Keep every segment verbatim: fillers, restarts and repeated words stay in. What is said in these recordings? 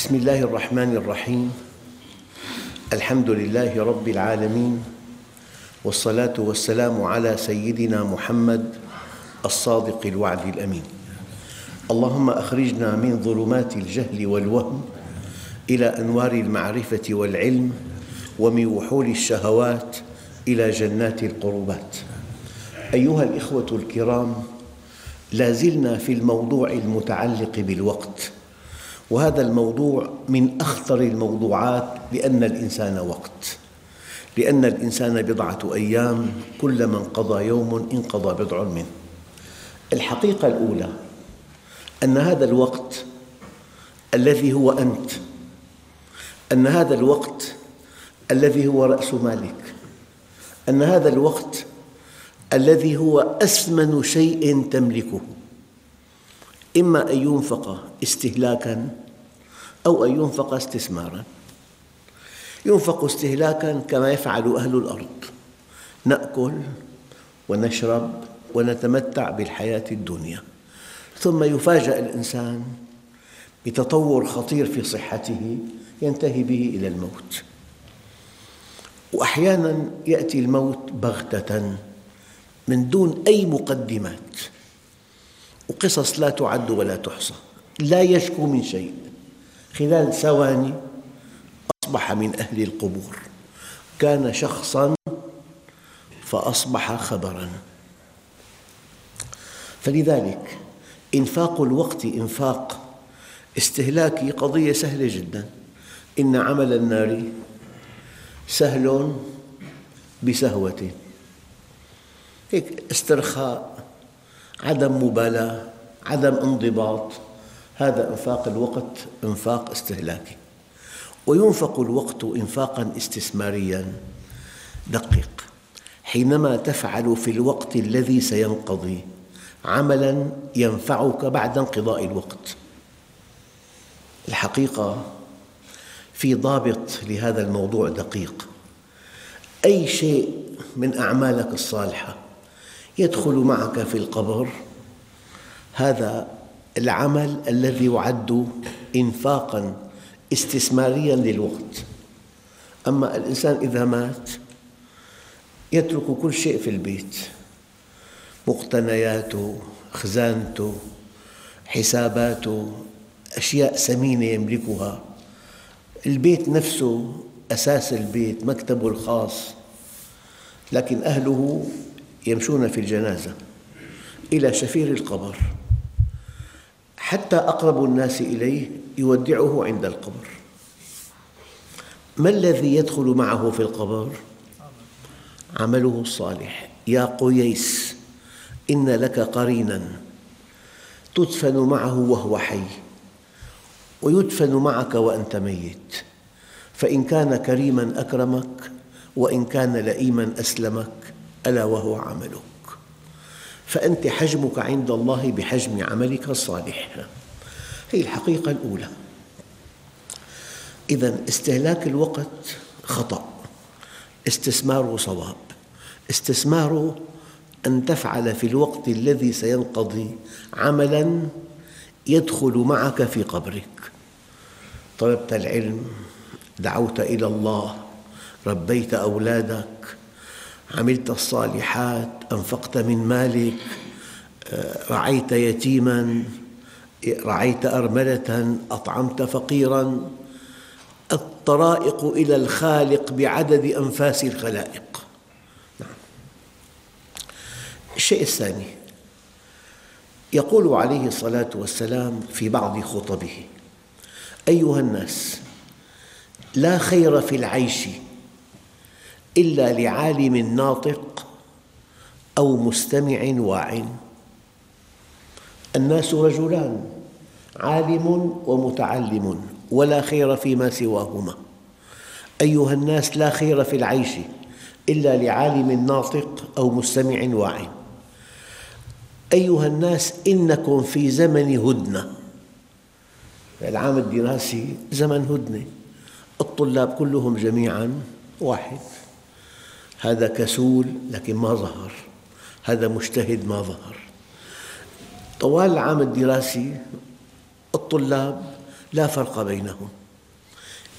بسم الله الرحمن الرحيم. الحمد لله رب العالمين، والصلاة والسلام على سيدنا محمد الصادق الوعد الأمين. اللهم أخرجنا من ظلمات الجهل والوهم إلى أنوار المعرفة والعلم، ومن وحول الشهوات إلى جنات القربات. أيها الإخوة الكرام، لا زلنا في الموضوع المتعلق بالوقت، وهذا الموضوع من أخطر الموضوعات، لأن الإنسان وقت، لأن الإنسان بضعة أيام، كلما انقضى يوم انقضى بضع منه. الحقيقة الأولى أن هذا الوقت الذي هو أنت، أن هذا الوقت الذي هو رأس مالك، أن هذا الوقت الذي هو أثمن شيء تملكه، إما أن ينفق استهلاكاً أو أن ينفق استثماراً. ينفق استهلاكاً كما يفعل أهل الأرض، نأكل ونشرب ونتمتع بالحياة الدنيا، ثم يفاجأ الإنسان بتطور خطير في صحته ينتهي به إلى الموت. وأحياناً يأتي الموت بغتة من دون أي مقدمات، وقصص لا تعد ولا تحصى، لا يشكو من شيء، خلال ثواني أصبح من أهل القبور، كان شخصاً فأصبح خبراً. فلذلك إنفاق الوقت إنفاق استهلاكي قضية سهلة جداً. إن عمل النار سهل بسهوة، هيك استرخاء، عدم مبالاة، عدم انضباط، هذا إنفاق الوقت إنفاق استهلاكي. وينفق الوقت إنفاقاً استثمارياً. دقق، حينما تفعل في الوقت الذي سينقضي عملاً ينفعك بعد انقضاء الوقت. الحقيقة في ضابط لهذا الموضوع دقيق. أي شيء من أعمالك الصالحة يدخل معك في القبر، هذا العمل الذي يعد إنفاقاً استثمارياً للوقت. أما الإنسان إذا مات يترك كل شيء في البيت، مقتنياته، خزانته، حساباته، أشياء ثمينة يملكها، البيت نفسه أساس البيت، مكتبه الخاص، لكن أهله يمشون في الجنازة إلى شفير القبر، حتى أقرب الناس إليه يودعه عند القبر. ما الذي يدخل معه في القبر؟ عمله الصالح. يا قيس، إن لك قريناً تدفن معه وهو حي، ويدفن معك وأنت ميت، فإن كان كريماً أكرمك، وإن كان لئيماً أسلمك، ألا وهو عملك. فأنت حجمك عند الله بحجم عملك الصالح. هذه الحقيقة الأولى. إذن استهلاك الوقت خطأ، استثماره صواب. استثماره أن تفعل في الوقت الذي سينقضي عملاً يدخل معك في قبرك. طلبت العلم، دعوت إلى الله، ربيت أولادك، عملت الصالحات، أنفقت من مالك، رعيت يتيماً، رعيت أرملة، أطعمت فقيراً. الطرائق إلى الخالق بعدد أنفاس الخلائق. نعم. الشيء الثاني، يقول عليه الصلاة والسلام في بعض خطبه: أيها الناس، لا خير في العيش إلا لعالم ناطق أو مستمع واع. الناس رجلان، عالم ومتعلم، ولا خير فيما سواهما. أيها الناس، لا خير في العيش إلا لعالم ناطق أو مستمع واع. أيها الناس، إنكم في زمن هدنة. العام الدراسي زمن هدنة، الطلاب كلهم جميعاً واحد، هذا كسول لكن ما ظهر، هذا مجتهد ما ظهر. طوال العام الدراسي الطلاب لا فرق بينهم،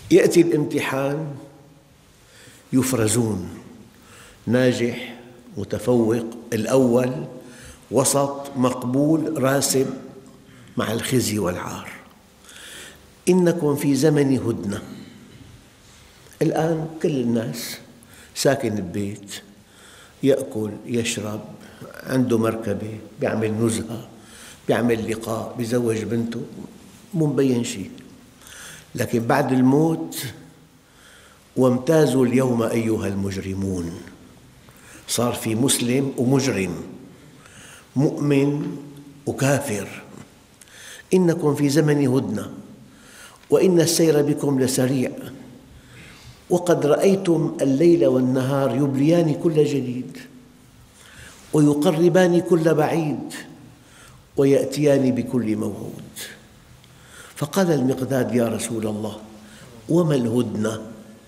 يأتي الامتحان يفرزون: ناجح، متفوق، الأول، وسط، مقبول، راسب، مع الخزي والعار. إنكم في زمن هدنة. الآن كل الناس ساكن ببيت، يأكل، يشرب، عنده مركبة، يعمل نزهة، يعمل لقاء، يزوج بنته، مو مبين شيء. لكن بعد الموت: وامتازوا اليوم أيها المجرمون. صار في مسلم ومجرم، مؤمن وكافر. إنكم في زمن هدنة وإن السير بكم لسريع، وقد رأيتم الليل والنهار يبليان كل جديد، ويقربان كل بعيد، ويأتيان بكل موعود. فقال المقداد: يا رسول الله، وما الهدنة؟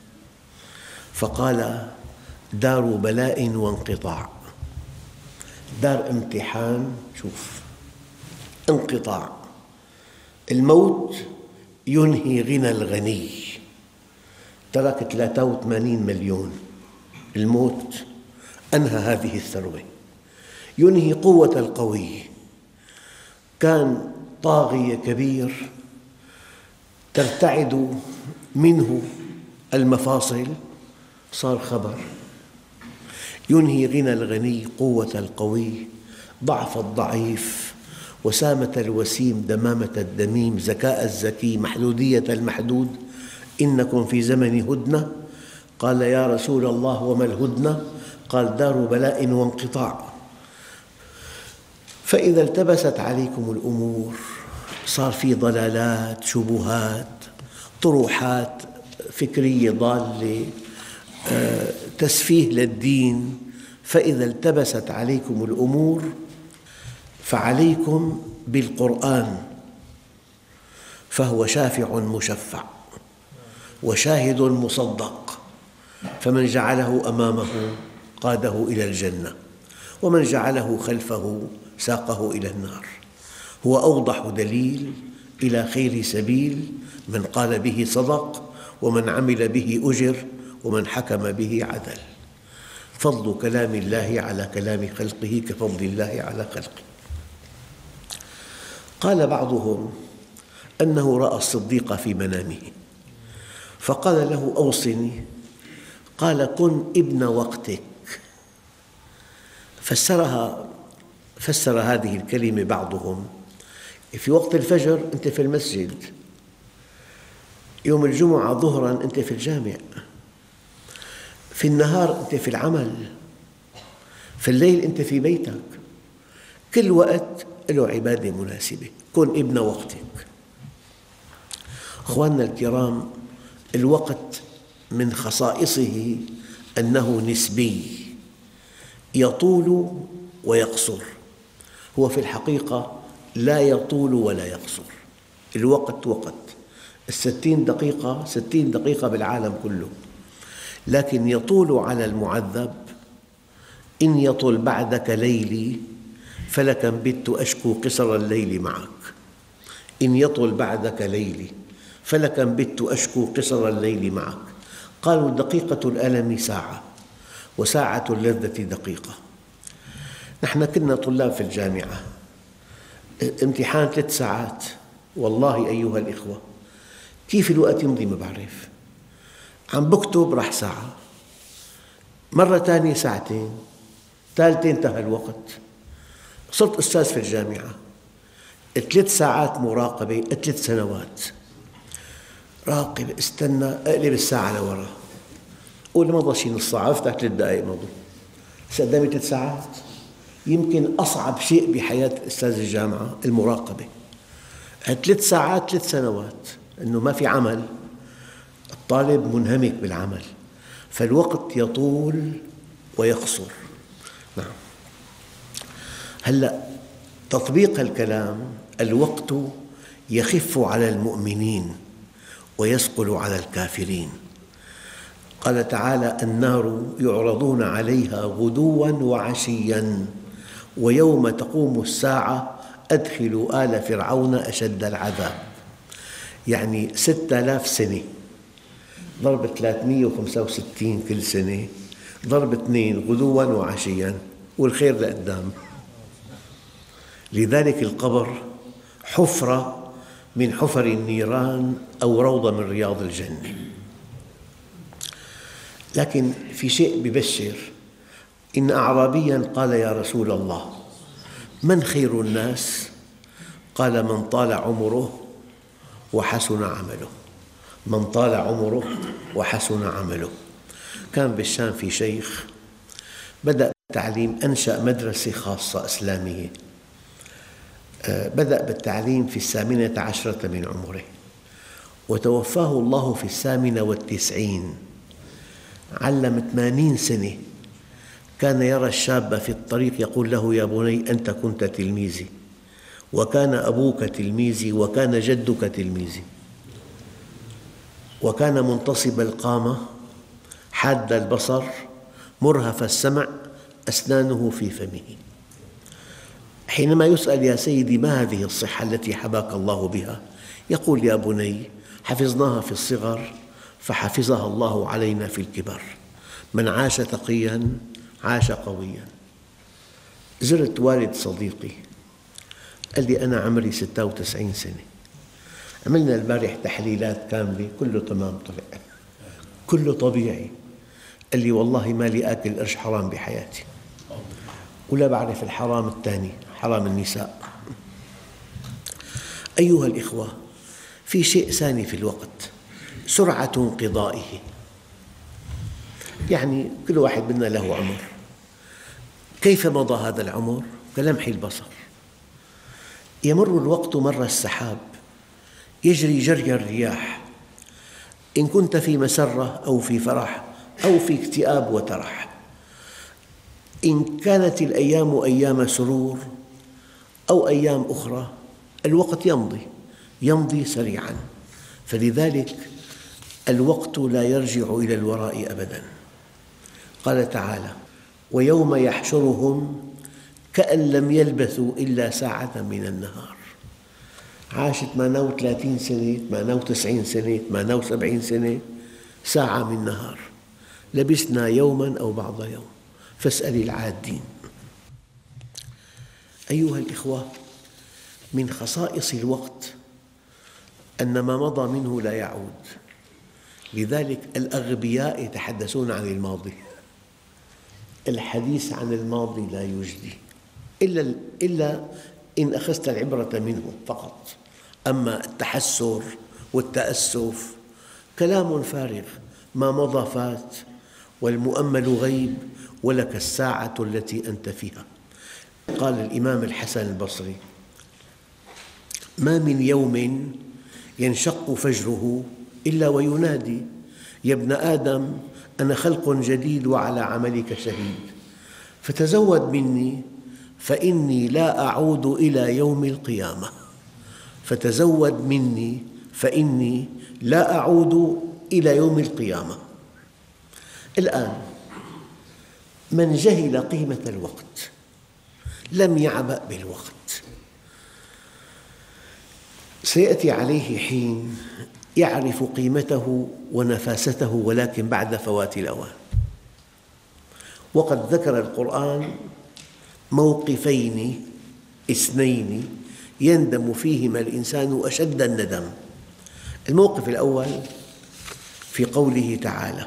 فقال: دار بلاء وانقطاع، دار امتحان. شوف، انقطاع. الموت ينهي غنى الغني، ترك ثلاثة وثمانين مليون، الموت أنهى هذه الثروة. ينهي قوة القوي، كان طاغية كبير ترتعد منه المفاصل، صار خبر. ينهي غنى الغني، قوة القوي، ضعف الضعيف، وسامة الوسيم، دمامة الدميم، ذكاء الذكي، محدودية المحدود. إنكم في زمن هدنة. قال: يا رسول الله، وما الهدنة؟ قال: دار بلاء وانقطاع. فإذا التبست عليكم الأمور، صار في ضلالات، شبهات، طروحات فكرية ضالة، تسفيه للدين. فإذا التبست عليكم الأمور فعليكم بالقرآن، فهو شافع مشفع وشاهد مصدق، فمن جعله أمامه قاده إلى الجنة، ومن جعله خلفه ساقه إلى النار. هو أوضح دليل إلى خير سبيل، من قال به صدق، ومن عمل به أجر، ومن حكم به عدل. فضل كلام الله على كلام خلقه كفضل الله على خلقه. قال بعضهم أنه رأى الصديق في منامه فقال له: أوصني. قال: كن ابن وقتك. فسرها فسر هذه الكلمة بعضهم: في وقت الفجر أنت في المسجد، يوم الجمعة ظهراً أنت في الجامع، في النهار أنت في العمل، في الليل أنت في بيتك، كل وقت له عبادة مناسبة. كن ابن وقتك. أخواننا الكرام، الوقت من خصائصه أنه نسبي، يطول ويقصر. هو في الحقيقة لا يطول ولا يقصر. الوقت وقت، الستين دقيقة ستين دقيقة بالعالم كله، لكن يطول على المعذب. إن يطل بعدك ليلي فلكم بت أشكو قصر الليل معك. إن يطل بعدك ليلي فلكم بت أشكو قصر الليل معك. قالوا: دقيقة الألم ساعة، وساعة اللذة دقيقة. نحن كنا طلاب في الجامعة، امتحان ثلاث ساعات، والله أيها الإخوة كيف الوقت يمضي ما بعرف. عم بكتب راح ساعة، مرة ثانية ساعتين، ثالثة انتهى الوقت. صرت أستاذ في الجامعة، ثلاث ساعات مراقبة، ثلاث سنوات راقب، استنى، أقلب الساعة لورا، قول مضى شي نص ساعة، افتح ثلاث دقائق مضوا، هسه قدامي ثلاث ساعات. يمكن أصعب شيء بحياة أستاذ الجامعة المراقبة، ثلاث ساعات ثلاث سنوات، أنه ما في عمل، الطالب منهمك بالعمل، فالوقت يطول ويقصر. نعم. هلأ تطبيق الكلام: الوقت يخف على المؤمنين ويثقل على الكافرين. قال تعالى: النار يعرضون عليها غدواً وعشياً ويوم تقوم الساعة أدخلوا آل فرعون أشد العذاب. يعني ستة آلاف سنة ضرب ثلاثمئة وخمسة وستين كل سنة، ضرب اثنين غدواً وعشياً، والخير لقدام. لذلك القبر حفرة من حفر النيران أو روضة من رياض الجنة. لكن في شيء يبشر، إن أعرابياً قال: يا رسول الله، من خير الناس؟ قال: من طال عمره وحسن عمله. من طال عمره وحسن عمله. كان بالشام في شيخ بدأ بالتعليم، أنشأ مدرسة خاصة إسلامية، بدأ بالتعليم في الثامنة عشرة من عمره، وتوفاه الله في الثامنة والتسعين. علم ثمانين سنة. كان يرى الشاب في الطريق يقول له: يا بني، أنت كنت تلميذي، وكان أبوك تلميذي، وكان جدك تلميذي. وكان منتصب القامة، حاد البصر، مرهف السمع، أسنانه في فمه. حينما يسأل: يا سيدي، ما هذه الصحة التي حباك الله بها؟ يقول: يا بني، حفظناها في الصغر فحفظها الله علينا في الكبر. من عاش تقياً عاش قوياً. زرت والد صديقي، قال لي: أنا عمري ستة وتسعين سنة، عملنا البارح تحليلات كاملة، كله تمام، طلع كله طبيعي. قال لي: والله ما لي آكل قرش حرام بحياتي، ولا بعرف الحرام الثاني، حرام النساء. أيها الإخوة، في شيء ثاني في الوقت، سرعة انقضائه. يعني كل واحد منا له عمر، كيف مضى هذا العمر؟ كلمح البصر. يمر الوقت مر السحاب، يجري جري الرياح. إن كنت في مسرة أو في فرح أو في اكتئاب وترح، إن كانت الأيام أيام سرور أو أيام أخرى، الوقت يمضي يمضي سريعاً. فلذلك الوقت لا يرجع إلى الوراء أبداً. قال تعالى: ويوم يحشرهم كأن لم يلبثوا إلا ساعة من النهار. عاش ثمانية وثلاثين سنة، ثمانية وتسعين سنة، ثمانية وسبعين سنة، ساعة من نهار. لبثنا يوماً أو بعض يوم، فاسأل العادين. أيها الإخوة، من خصائص الوقت أن ما مضى منه لا يعود. لذلك الأغبياء يتحدثون عن الماضي. الحديث عن الماضي لا يجدي إلا إلا إن أخذت العبرة منه فقط. أما التحسر والتأسف كلام فارغ، ما مضى فات، والمؤمل غيب، ولك الساعة التي أنت فيها. قال الإمام الحسن البصري: ما من يوم ينشق فجره إلا وينادي: يا ابن آدم، أنا خلق جديد وعلى عملك شهيد، فتزود مني فإني لا أعود إلى يوم القيامة. فتزود مني فإني لا أعود إلى يوم القيامة. الآن من جهل قيمة الوقت لم يعبأ بالوقت. سيأتي عليه حين يعرف قيمته ونفاسته، ولكن بعد فوات الأوان. وقد ذكر القرآن موقفين اثنين يندم فيهما الإنسان أشد الندم. الموقف الأول في قوله تعالى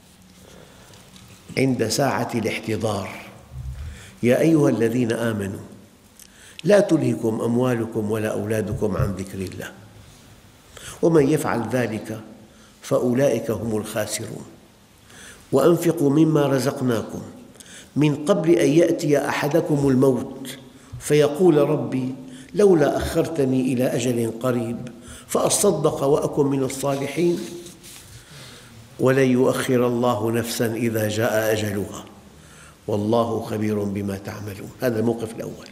عند ساعة الاحتضار: يا أيها الذين آمنوا لا تلهكم أموالكم ولا أولادكم عن ذكر الله ومن يفعل ذلك فأولئك هم الخاسرون وأنفقوا مما رزقناكم من قبل أن يأتي أحدكم الموت فيقول ربي لولا أخرتني إلى أجل قريب فأصدق وأكن من الصالحين ولن يؤخر الله نفساً إذا جاء أجلها والله خبير بما تعملون. هذا الموقف الأول.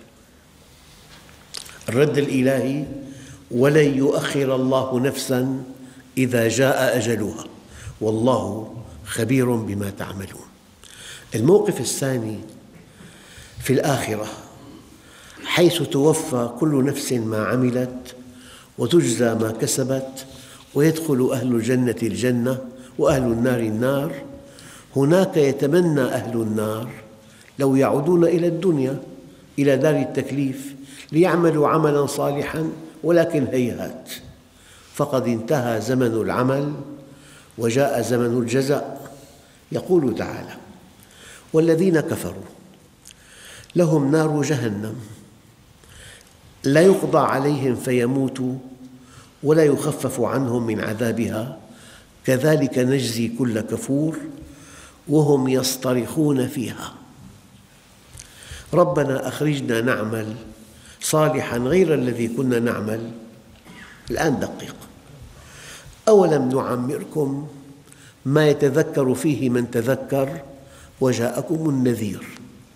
الرد الإلهي: ولن يؤخر الله نفساً إذا جاء أجلها والله خبير بما تعملون. الموقف الثاني في الآخرة، حيث توفى كل نفس ما عملت وتجزى ما كسبت ويدخل أهل الجنة الجنة وأهل النار النار. هناك يتمنى أهل النار لو يعودون إلى الدنيا، إلى دار التكليف، ليعملوا عملاً صالحاً، ولكن هيهات، فقد انتهى زمن العمل وجاء زمن الجزاء. يقول تعالى: والذين كفروا لهم نار جهنم لا يقضى عليهم فيموتوا ولا يخفف عنهم من عذابها كذلك نجزي كل كفور وهم يصطرخون فيها ربنا أخرجنا نعمل صالحاً غير الذي كنا نعمل. الآن دقق: أولم نعمركم ما يتذكر فيه من تذكر وجاءكم النذير.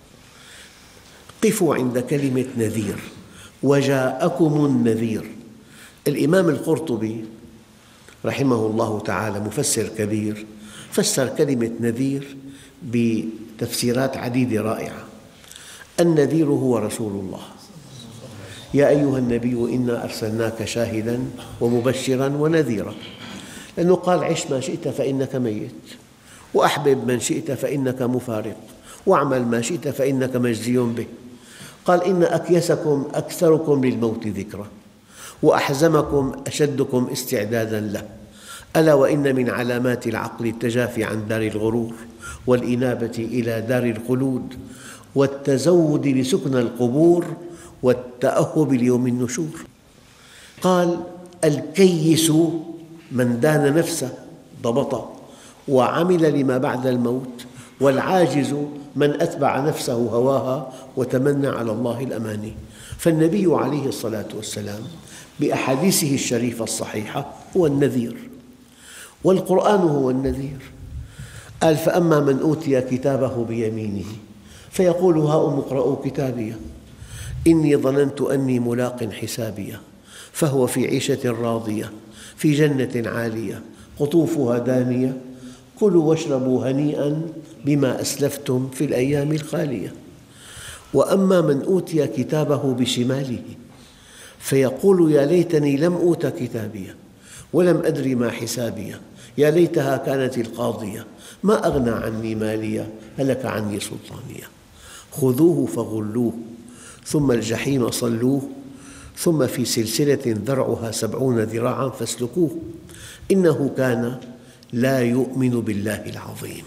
قفوا عند كلمة نذير، وجاءكم النذير. الإمام القرطبي رحمه الله تعالى مفسر كبير، فسر كلمة نذير بتفسيرات عديدة رائعة. النذير هو رسول الله: يا أيها النبي إنا أرسلناك شاهداً ومبشراً ونذيراً، لأنه قال: عش ما شئت فإنك ميت، وأحبب من شئت فإنك مفارق، واعمل ما شئت فإنك مجزي به. قال: إن أكيسكم أكثركم للموت ذكرى، وأحزمكم أشدكم استعداداً له، ألا وإن من علامات العقل التجافي عن دار الغرور، والإنابة إلى دار الخلود، والتزود لسكن القبور، والتأهب ليوم النشور. قال: الكيس من دان نفسه ضبطه وعمل لما بعد الموت، والعاجز من أتبع نفسه هواها وتمنى على الله الأماني. فالنبي عليه الصلاة والسلام بأحاديثه الشريفة الصحيحة هو النذير، والقرآن هو النذير. قال: فأما من أوتي كتابه بيمينه فيقول هاؤم اقرءوا كتابيه إني ظننت أني ملاق حسابيه فهو في عيشة راضية في جنة عالية قطوفها دانية كلوا واشربوا هنيئاً بما أسلفتم في الأيام الخالية. وأما من أوتي كتابه بشماله فيقول يا ليتني لم أوت كتابيه ولم أدر ما حسابيه يا ليتها كانت القاضية ما أغنى عني ماليه هلك عني سلطانيه خذوه فغلوه ثم الجحيم صلوه ثم في سلسلة ذرعها سبعون ذراعاً فاسلكوه إنه كان لا يؤمن بالله العظيم.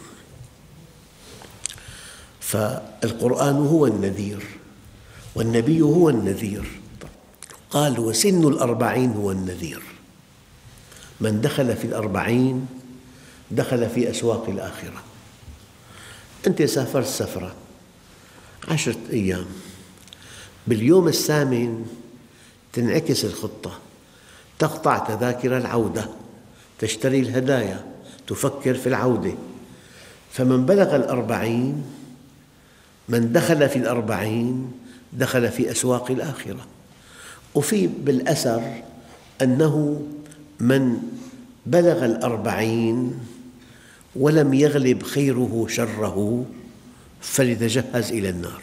فالقرآن هو النذير والنبي هو النذير. قال: وسن الأربعين هو النذير. من دخل في الأربعين دخل في أسواق الآخرة. أنت سافرت سفرة عشرة أيام، باليوم الثامن تنعكس الخطة، تقطع تذاكر العودة، تشتري الهدايا، تفكر في العودة. فمن بلغ الأربعين، من دخل في الأربعين دخل في أسواق الآخرة. وفي بالأثر أنه من بلغ الأربعين ولم يغلب خيره شره فليتجهز إلى النار.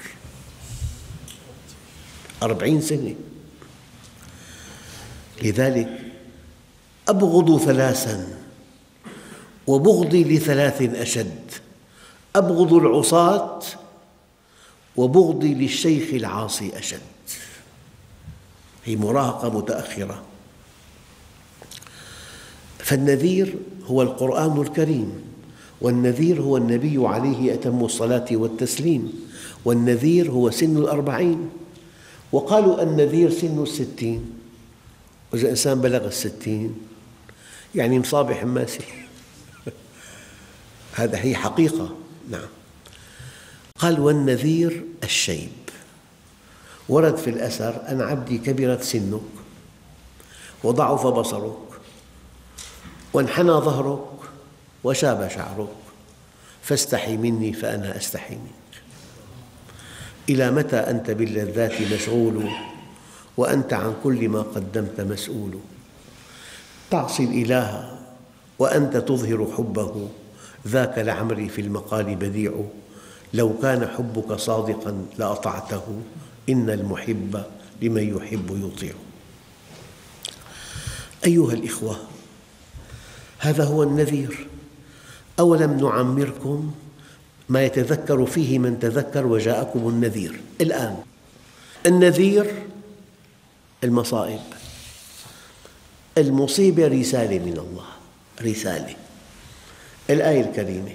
أربعين سنة. لذلك أبغض ثلاثاً وبغضي لثلاث أشد: أبغض العصاة وبغضي للشيخ العاصي أشد. هي مراهقة متأخرة. فالنذير هو القرآن الكريم، والنذير هو النبي عليه أتم الصلاة والتسليم، والنذير هو سن الأربعين. وقالوا النذير سن الستين، وإذا الإنسان بلغ الستين يعني مصاب حماسي. هذا هي حقيقة. نعم. قال: والنذير الشيب. ورد في الأثر: أن عبدي كبرت سنك وضعف بصرك وانحنى ظهرك وشاب شعرك فاستحي مني فأنا أستحي منك. إلى متى أنت باللذات مشغول وأنت عن كل ما قدمت مسؤول. تعصي الإله وأنت تظهر حبه ذاك لعمري في المقال بديع. لو كان حبك صادقاً لأطعته إن المحب لمن يحب يطيع. أيها الإخوة، هذا هو النذير. أولم نعمركم ما يتذكر فيه من تذكر وجاءكم النذير. الآن النذير المصائب، المصيبة رسالة من الله، رسالة. الآية الكريمة: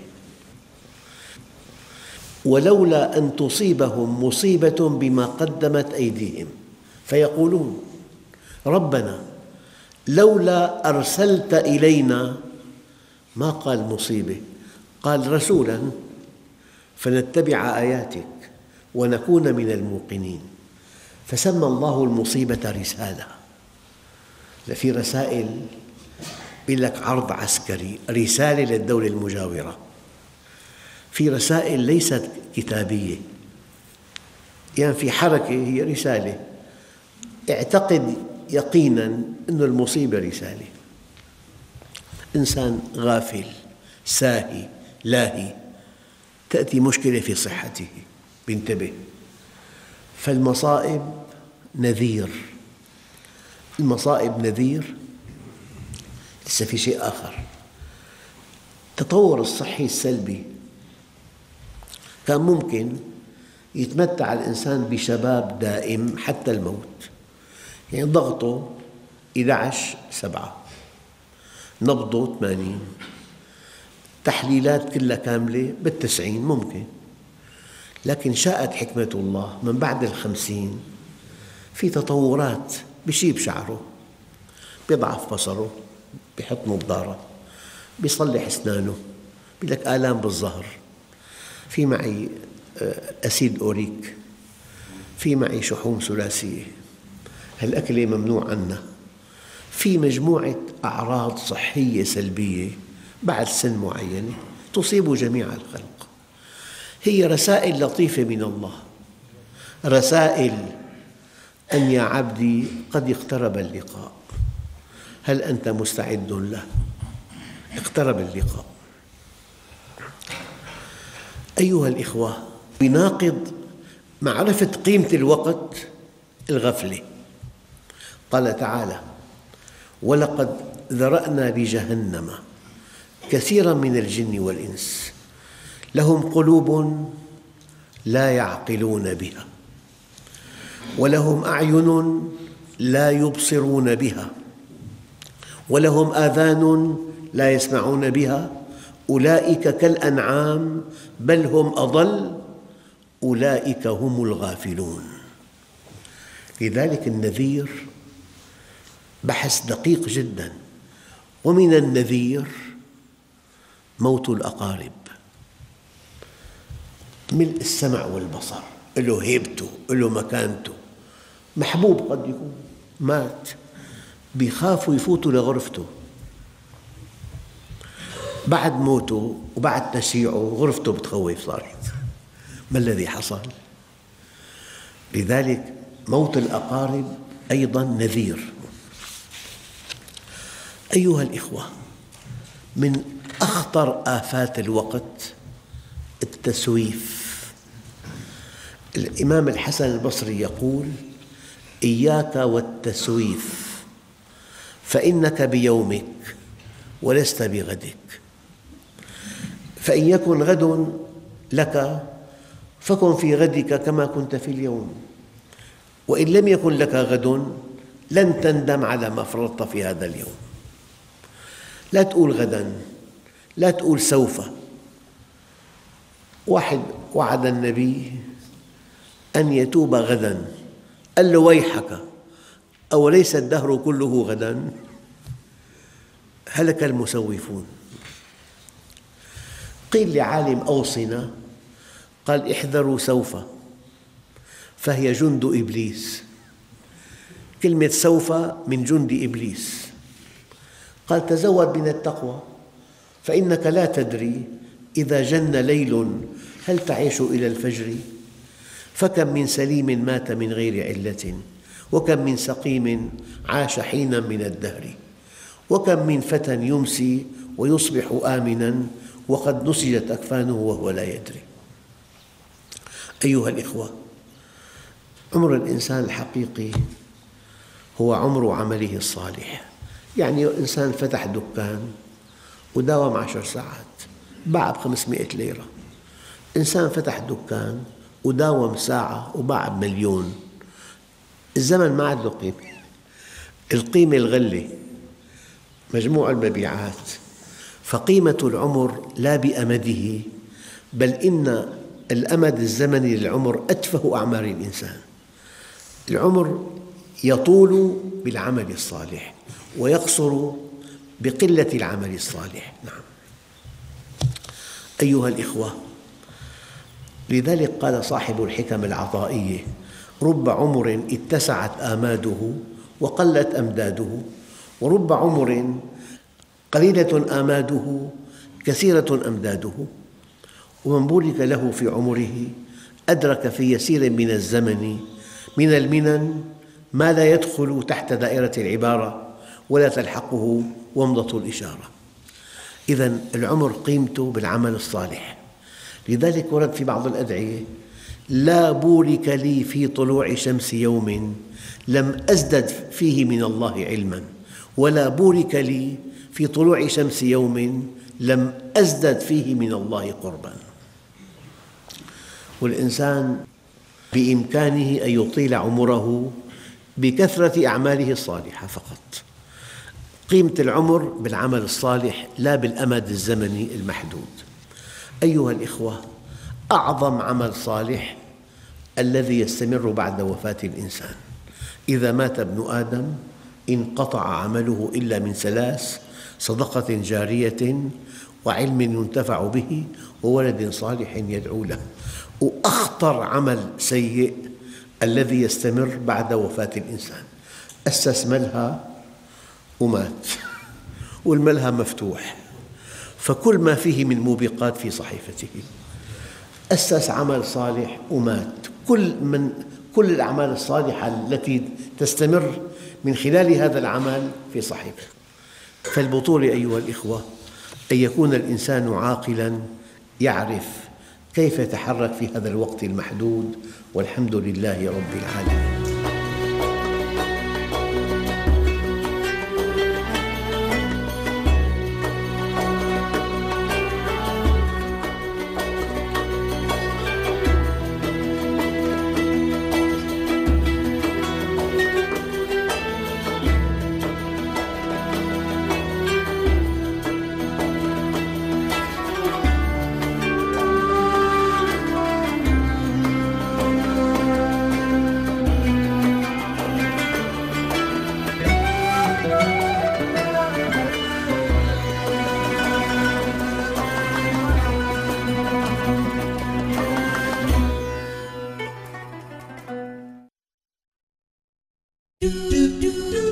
ولولا أن تصيبهم مصيبة بما قدمت أيديهم فيقولون ربنا لولا أرسلت إلينا، ما قال مصيبة، قال رسولا فنتبع آياتك ونكون من الموقنين. فسمى الله المصيبة رسالة. في رسائل يقول لك عرض عسكري، رسالة للدولة المجاورة. في رسائل ليست كتابية، يعني في حركة هي رسالة. اعتقد يقيناً أن المصيبة رسالة. إنسان غافل ساهي لاهي، تأتي مشكلة في صحته بينتبه. فالمصائب نذير، المصائب نذير. لسه في شيء آخر، التطور الصحي السلبي. كان ممكن يتمتع الإنسان بشباب دائم حتى الموت، يعني ضغطه أحد عشر سبعة، نبضه ثمانين، تحليلات كلها كاملة بالتسعين ممكن. لكن شاءت حكمة الله من بعد الخمسين في تطورات، بيشيب شعره، بيضعف بصره، بيحط نظارة، بيصلح أسنانه، بيقول لك آلام بالظهر، في معي أسيد أوريك، في معي شحوم ثلاثية، هالأكلة ممنوع عنا، في مجموعة أعراض صحية سلبية بعد سن معينة تصيب جميع الخلق. هي رسائل لطيفة من الله، رسائل أن يا عبدي قد اقترب اللقاء، هل أنت مستعد له؟ اقترب اللقاء. أيها الإخوة، بناقض معرفة قيمة الوقت الغفلة. قال تعالى: ولقد ذرأنا لجهنم كثيرا من الجن والإنس لهم قلوب لا يعقلون بها ولهم أعين لا يبصرون بها ولهم آذان لا يسمعون بها أولئك كالأنعام بل هم أضل أولئك هم الغافلون. لذلك النذير بحث دقيق جدا. ومن النذير موت الأقارب، ملء السمع والبصر، له هيبته، له مكانته. محبوب قد يكون مات، بيخافوا يفوتوا لغرفته بعد موته وبعد تشييعه، غرفته بتخوف صارت. ما الذي حصل؟ لذلك موت الأقارب أيضاً نذير. أيها الإخوة، من أخطر آفات الوقت التسويف. الإمام الحسن البصري يقول: إياك والتسويف فإنك بيومك ولست بغدك، فإن يكن غد لك فكن في غدك كما كنت في اليوم، وإن لم يكن لك غد لن تندم على ما فرطت في هذا اليوم. لا تقول غدا، لا تقول سوف. واحد وعد النبي أن يتوب غدا، قال له: ويحك، أوليس الدهر كله غدا؟ هلك المسوفون. قيل لعالم أوصنا، قال: احذروا سوف فهي جند إبليس. كلمة سوف من جند إبليس. قال: تزود من التقوى فإنك لا تدري إذا جن ليل هل تعيش إلى الفجر؟ فكم من سليم مات من غير علة، وكم من سقيم عاش حينا من الدهر، وكم من فتى يمسي ويصبح آمنا وقد نسجت أكفانه وهو لا يدري. أيها الإخوة، عمر الإنسان الحقيقي هو عمر عمله الصالح. يعني إنسان فتح دكان وداوم عشر ساعات، باع بخمسمئة ليرة. إنسان فتح دكان وداوم ساعة وباع بمليون، الزمن ما عاد له قيمة. القيمة الغلة، مجموع المبيعات. فقيمة العمر لا بأمده، بل إن الأمد الزمني للعمر أتفه أعمار الإنسان. العمر يطول بالعمل الصالح ويقصر بقلة العمل الصالح. نعم أيها الإخوة، لذلك قال صاحب الحكم العطائية: رب عمر اتسعت آماده وقلت أمداده، ورب عمر قليلة آماده كثيرة أمداده. ومن بورك له في عمره أدرك في يسير من الزمن من المنن ما لا يدخل تحت دائرة العبارة ولا تلحقه ومضة الإشارة. إذن العمر قيمته بالعمل الصالح. لذلك ورد في بعض الأدعية: لا بورك لي في طلوع شمس يوم لم أزدد فيه من الله علما، ولا بورك لي في طلوع شمس يوم لم أزدد فيه من الله قربا. والإنسان بإمكانه أن يطيل عمره بكثرة أعماله الصالحة فقط. قيمة العمر بالعمل الصالح لا بالأمد الزمني المحدود. أيها الإخوة، أعظم عمل صالح الذي يستمر بعد وفاة الإنسان. إذا مات ابن آدم انقطع عمله إلا من ثلاث: صدقة جارية، وعلم ينتفع به، وولد صالح يدعو له. وأخطر عمل سيء الذي يستمر بعد وفاة الإنسان: أسس ملهى ومات، والملهى مفتوح، فكل ما فيه من موبقات في صحيفته. أسس عمل صالح ومات، كل من كل الأعمال الصالحة التي تستمر من خلال هذا العمل في صحيفة. فالبطولة أيها الإخوة أن يكون الإنسان عاقلاً يعرف كيف يتحرك في هذا الوقت المحدود، والحمد لله رب العالمين. Do do do do.